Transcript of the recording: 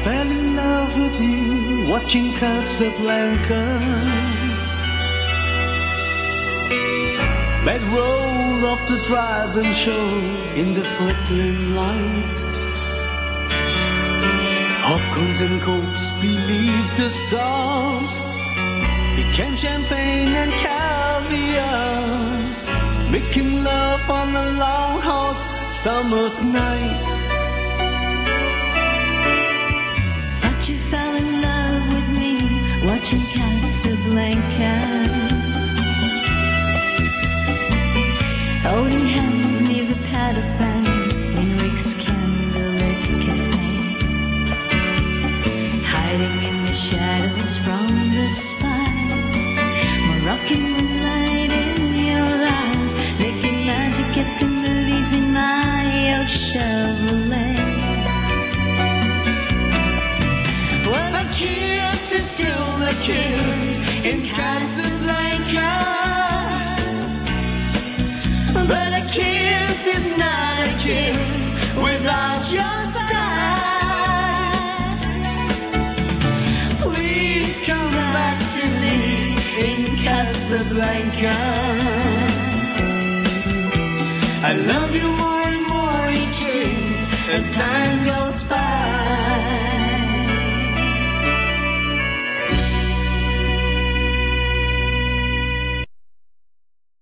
fell in love with you watching Casablanca. That roll off the drive-in show in the flickering light. Popcorns and cokes beneath the stars. Decant champagne and caviar. Making love on a long hot summer's night. But you fell in love with me watching Casablanca. Holding hands near the paddle fan in Rick's candlelit cafe. Hiding in the shadows from the spire. Moroccan moonlight in your eyes. Making magic at the movies in my old Chevrolet. Well, the kiss is still the kiss in Casablanca. But a kiss is not a kiss without your side. Please come back to me in Casablanca. I love you more and more each day as time goes